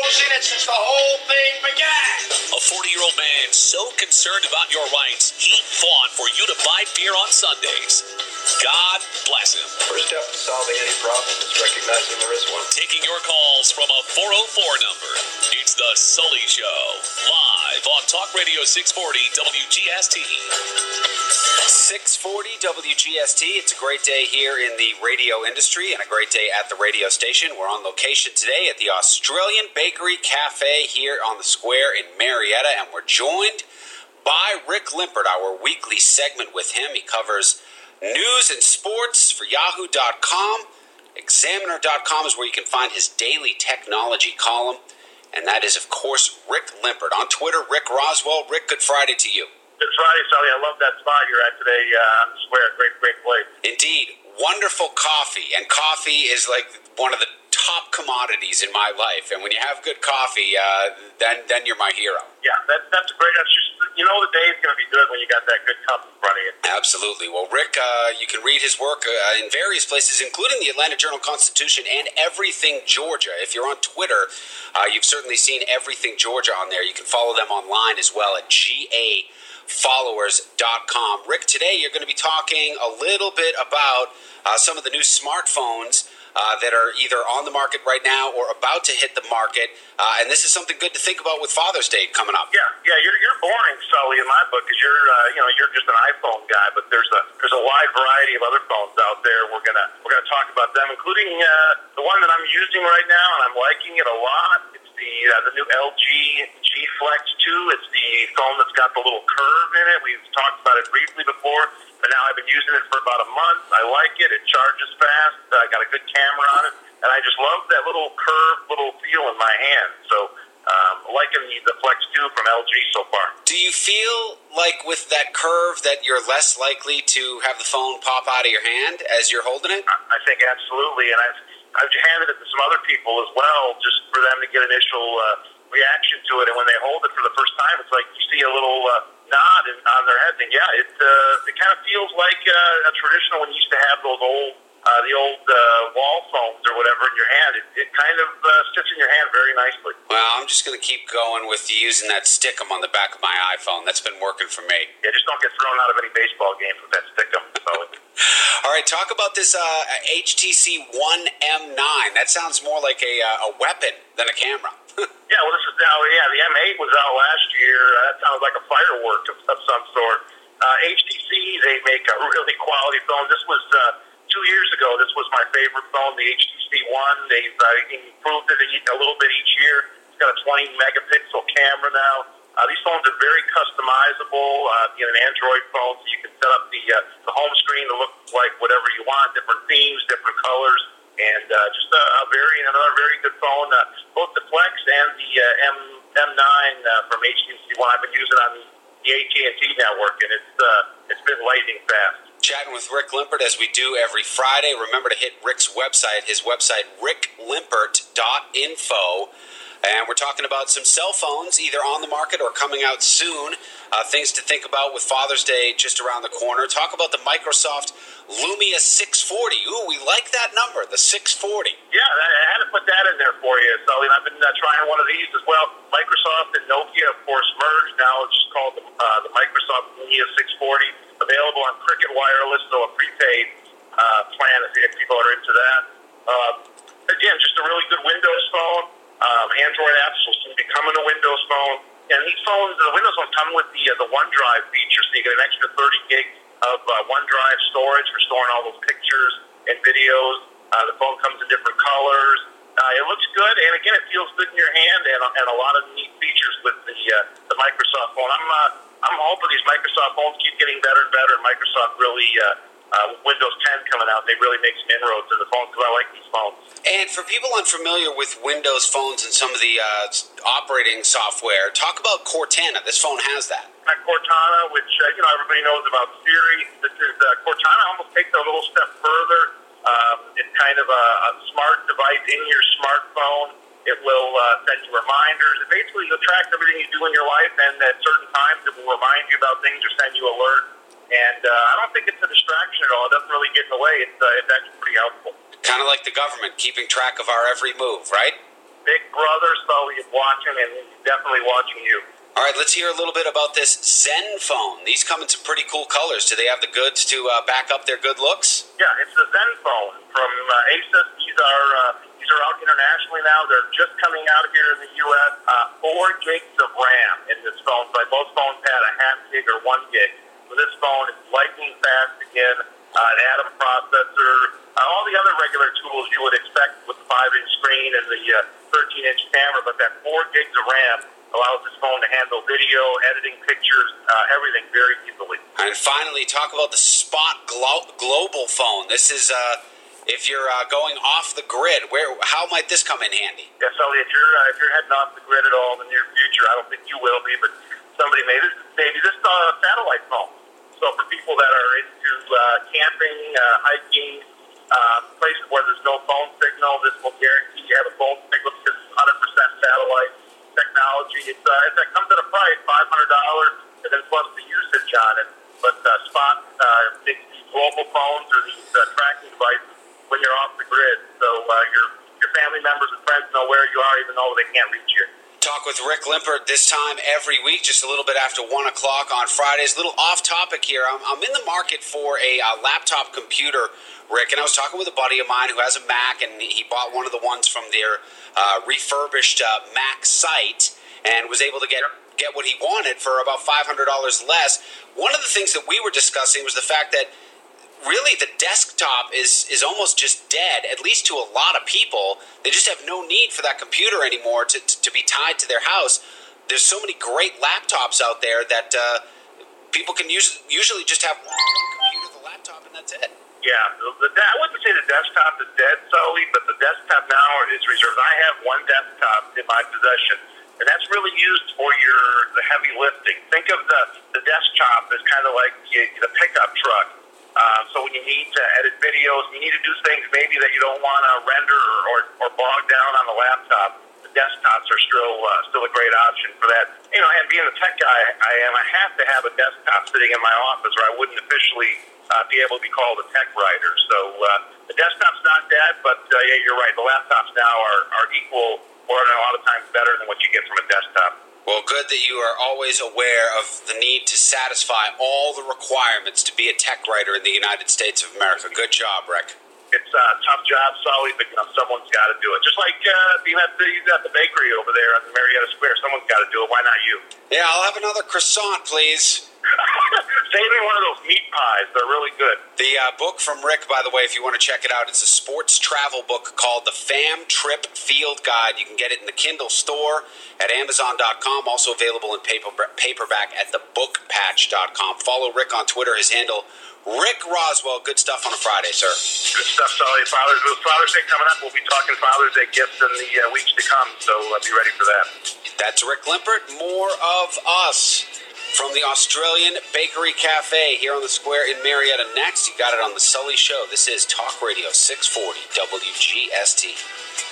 opposing it since the whole thing began. A 40-year-old man so concerned about your rights, he fought for you to buy beer on Sundays. God bless him. First step to solving any problem is recognizing there is one. Taking your calls from a 404 number. It's The Sully Show. Live on Talk Radio 640 WGST. 640 WGST. It's a great day here in the radio industry and a great day at the radio station. We're on location today at the Australian Bakery Cafe here on the square in Marietta, and we're joined by Rick Limpert, our weekly segment with him. He covers news and sports for Yahoo.com. Examiner.com is where you can find his daily technology column. And that is, of course, Rick Limpert. On Twitter, Rick Roswell. Rick, good Friday to you. Good Friday, Sully. I love that spot you're at today on the square. Great place. Indeed. Wonderful coffee. And coffee is like one of the top commodities in my life. And when you have good coffee, then you're my hero. Yeah, that's great. That's just, the day is going to be good when you got that good cup in front of you. Absolutely. Well, Rick, you can read his work in various places, including the Atlanta Journal-Constitution and Everything Georgia. If you're on Twitter, you've certainly seen Everything Georgia on there. You can follow them online as well at GAFollowers.com. Rick, today you're going to be talking a little bit about some of the new smartphones that are either on the market right now or about to hit the market. And this is something good to think about with Father's Day coming up. Yeah, you're boring, Sully, in my book, because you're just an iPhone guy. But there's a wide variety of other phones out there. We're gonna talk about them, including the one that I'm using right now, and I'm liking it a lot. It's the new LG G Flex 2. It's the phone that's got the little curve in it. We've talked about it briefly before, but now I've been using it for about a month. I like it. It charges fast. I got a good camera on it, and I just love that little curved little feel in my hand. So liking the Flex 2 from LG so far. Do you feel like with that curve that you're less likely to have the phone pop out of your hand as you're holding it? I think absolutely, and I've handed it to some other people as well, just for them to get initial reaction to it. And when they hold it for the first time, it's like you see a little nod on their head. And yeah, it kind of feels like a traditional when you used to have those old wall phones or whatever in your hand. It kind of sits in your hand very nicely. Well, I'm just going to keep going with using that Stickum on the back of my iPhone. That's been working for me. Yeah, just don't get thrown out of any baseball games with that Stickum. All right, talk about this HTC One M9. That sounds more like a weapon than a camera. Yeah, well, this is now. Yeah, the M8 was out last year. That sounds like a firework of some sort. HTC, they make a really quality phone. This was 2 years ago. This was my favorite phone, the HTC One. They've improved it a little bit each year. It's got a 20 megapixel camera now. These phones are very customizable. In an Android phone, so you can set up the home screen to look like whatever you want, different themes, different colors, and just another very good phone. Both the Flex and the M9 from HTC One, I've been using on the AT&T network, and it's been lightning fast. Chatting with Rick Limpert as we do every Friday. Remember to hit Rick's website, ricklimpert.info. And we're talking about some cell phones, either on the market or coming out soon. Things to think about with Father's Day just around the corner. Talk about the Microsoft Lumia 640. Ooh, we like that number, the 640. Yeah, I had to put that in there for you, Sully. I've been trying one of these as well. Microsoft and Nokia, of course, merged. Now it's just called the Microsoft Lumia 640. Available on Cricket Wireless, so a prepaid plan if people are into that. Again, just a really good Windows phone. Android apps will soon be coming to Windows Phone. And these phones, the Windows Phone come with the OneDrive feature, so you get an extra 30 gig of OneDrive storage for storing all those pictures and videos. The phone comes in different colors. It looks good, and again, it feels good in your hand, and a lot of neat features with the Microsoft phone. I'm hoping these Microsoft phones keep getting better and better, and Microsoft really, Windows 10 coming out, they really make some inroads in the phones, because I like these phones. And for people unfamiliar with Windows phones and some of the operating software, talk about Cortana. This phone has that. Cortana, which everybody knows about Siri. This is Cortana almost takes it a little step further. It's kind of a smart device in your smartphone. It will send you reminders. It basically tracks everything you do in your life, and at certain times it will remind you about things or send you alerts. And I don't think it's a distraction at all. It doesn't really get in the way. It's actually pretty helpful. Kind of like the government keeping track of our every move, right? Big Brother, Sully, is watching, and he's definitely watching you. All right, let's hear a little bit about this Zen phone. These come in some pretty cool colors. Do they have the goods to back up their good looks? Yeah, it's the Zen phone from Asus. These are out internationally now. They're just coming out here in the U.S. 4 gigs of RAM in this phone. So most phones had a half gig or 1 gig. So this phone is lightning fast again, an Atom processor, all the other regular tools you would expect with the 5-inch screen and the 13-inch camera, but that 4 gigs of RAM allows this phone to handle video, editing pictures, everything very easily. And finally, talk about the Spot Global phone. This is if you're going off the grid. How might this come in handy? Yeah, Sully, if you're heading off the grid at all in the near future, I don't think you will be, but somebody maybe this satellite phone. So for people that are into camping, hiking, places where there's no phone signal, this will guarantee you have a phone signal because it's 100% satellite technology. It comes at a price, $500, and then plus the usage on it. But Spot makes these global phones or these tracking devices when you're off the grid, so your family members and friends know where you are, even though they can't reach you. Talk with Rick Limpert this time every week, just a little bit after 1 o'clock on Fridays. A little off topic here. I'm in the market for a laptop computer, Rick, and I was talking with a buddy of mine who has a Mac, and he bought one of the ones from their refurbished Mac site and was able to get what he wanted for about $500 less. One of the things that we were discussing was the fact that really the desktop is almost just dead, at least to a lot of people. They just have no need for that computer anymore to be tied to their house. There's so many great laptops out there that people can usually just have one computer, the laptop, and that's it. Yeah, I wouldn't say the desktop is dead, Sully, but the desktop now is reserved. I have one desktop in my possession, and that's really used for the heavy lifting. Think of the desktop as kind of like the pickup truck. So when you need to edit videos, you need to do things maybe that you don't want to render or bog down on the laptop, the desktops are still a great option for that. You know, and being the tech guy I have to have a desktop sitting in my office or I wouldn't officially be able to be called a tech writer. So the desktop's not dead, but yeah, you're right. The laptops now are equal or a lot of times better than what you get from a desktop. Well, good that you are always aware of the need to satisfy all the requirements to be a tech writer in the United States of America. Good job, Rick. It's a tough job, Sully, but someone's got to do it. Just like being at the bakery over there on Marietta Square, someone's got to do it. Why not you? Yeah, I'll have another croissant, please. Save me one of those meat pies. They're really good. The book from Rick, by the way, if you want to check it out, it's a sports travel book called The Fam Trip Field Guide. You can get it in the Kindle store at Amazon.com, also available in paperback at thebookpatch.com. Follow Rick on Twitter, his handle, Rick Roswell. Good stuff on a Friday, sir. Good stuff, Sully. Father's Day coming up. We'll be talking Father's Day gifts in the weeks to come, so be ready for that. That's Rick Limpert. More of us from the Australian Bakery Cafe here on the Square in Marietta. Next, you got it on The Sully Show. This is Talk Radio 640 WGST.